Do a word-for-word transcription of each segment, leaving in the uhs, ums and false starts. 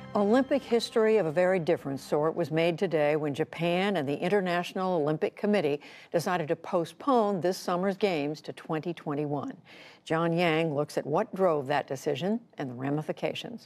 Olympic history of a very different sort was made today when Japan and the International Olympic Committee decided to postpone this summer's games to twenty twenty-one. John Yang looks at what drove that decision and the ramifications.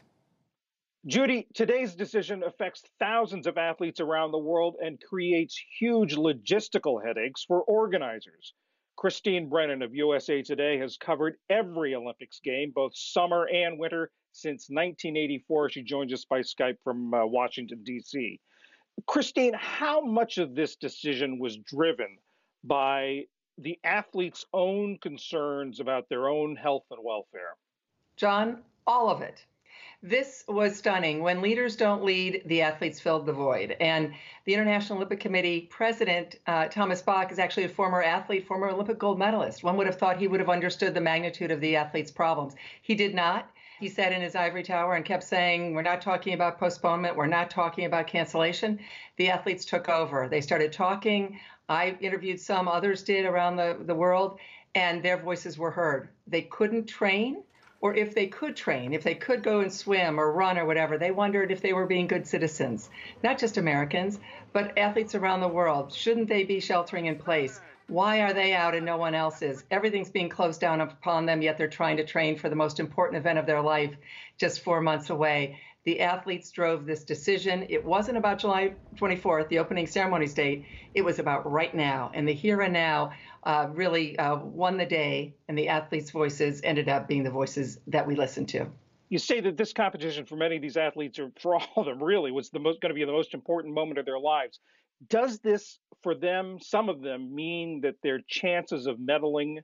Judy, today's decision affects thousands of athletes around the world and creates huge logistical headaches for organizers. Christine Brennan of U S A Today has covered every Olympics game, both summer and winter, since nineteen eighty-four. She joins us by Skype from uh, Washington, D C. Christine, how much of this decision was driven by the athletes' own concerns about their own health and welfare? John, all of it. This was stunning. When leaders don't lead, the athletes filled the void. And the International Olympic Committee president, uh, Thomas Bach, is actually a former athlete, former Olympic gold medalist. One would have thought he would have understood the magnitude of the athletes' problems. He did not. He sat in his ivory tower and kept saying, we're not talking about postponement. We're not talking about cancellation. The athletes took over. They started talking. I interviewed some, others did around the, the world, and their voices were heard. They couldn't train. Or if they could train, if they could go and swim or run or whatever, they wondered if they were being good citizens, not just Americans, but athletes around the world. Shouldn't they be sheltering in place? Why are they out and no one else is? Everything's being closed down upon them, yet they're trying to train for the most important event of their life just four months away. The athletes drove this decision. It wasn't about July twenty-fourth, the opening ceremony's date. It was about right now. And the here and now uh, really uh, won the day, and the athletes' voices ended up being the voices that we listened to. You say that this competition for many of these athletes, or for all of them really, was the most going to be the most important moment of their lives. Does this, for them, some of them, mean that their chances of medaling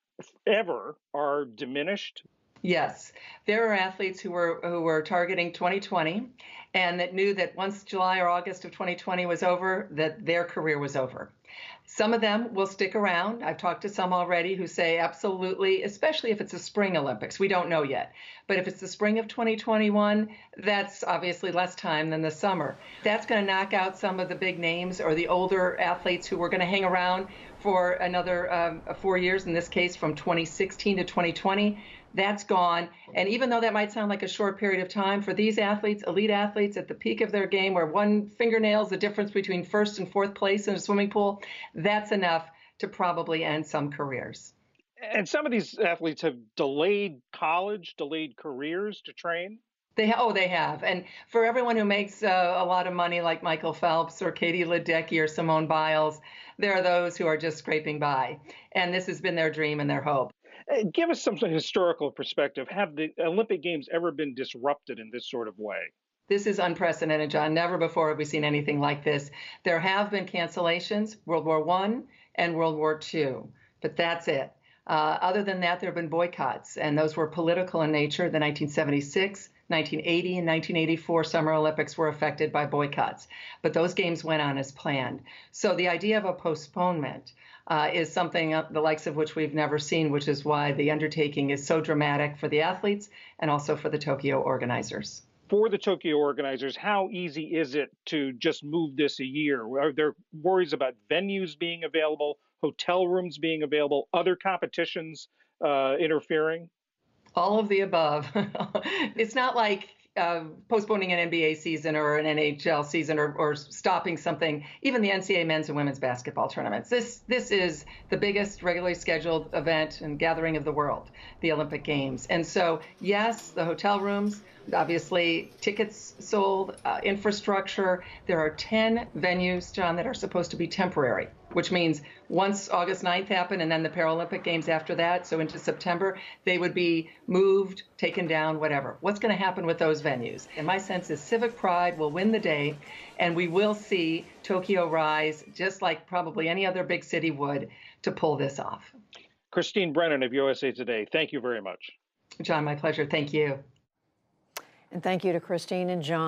ever are diminished? Yes, there are athletes who were who were targeting twenty twenty and that knew that once July or August of twenty twenty was over, that their career was over. Some of them will stick around. I've talked to some already who say absolutely, especially if it's a spring Olympics. We don't know yet. But if it's the spring of twenty twenty-one, that's obviously less time than the summer. That's going to knock out some of the big names or the older athletes who were going to hang around for another um, four years, in this case from twenty sixteen to twenty twenty. That's gone. And even though that might sound like a short period of time, for these athletes, elite athletes at the peak of their game, where one fingernail is the difference between first and fourth place in a swimming pool, that's enough to probably end some careers. And some of these athletes have delayed college, delayed careers to train. They ha- oh, they have. And for everyone who makes uh, a lot of money, like Michael Phelps or Katie Ledecky or Simone Biles, there are those who are just scraping by. And this has been their dream and their hope. Give us some historical perspective. Have the Olympic Games ever been disrupted in this sort of way? This is unprecedented, John. Never before have we seen anything like this. There have been cancellations, World War One and World War Two, but that's it. Uh, other than that, there have been boycotts, and those were political in nature. The nineteen seventy-six, nineteen eighty, and nineteen eighty-four Summer Olympics were affected by boycotts, but those games went on as planned. So the idea of a postponement uh, is something uh, the likes of which we've never seen, which is why the undertaking is so dramatic for the athletes and also for the Tokyo organizers. For the Tokyo organizers, how easy is it to just move this a year? Are there worries about venues being available, hotel rooms being available, other competitions uh, interfering? All of the above. It's not like uh, postponing an N B A season or an N H L season or, or stopping something, even the N C double A men's and women's basketball tournaments. This this is the biggest regularly scheduled event and gathering of the world, the Olympic Games. And so, yes, the hotel rooms, obviously tickets sold, uh, infrastructure. There are ten venues, John, that are supposed to be temporary, which means once August ninth happened and then the Paralympic Games after that, so into September, they would be moved, taken down, whatever. What's going to happen with those venues? And my sense is civic pride will win the day, and we will see Tokyo rise, just like probably any other big city would, to pull this off. Christine Brennan of U S A Today, thank you very much. John, my pleasure. Thank you. And thank you to Christine and John.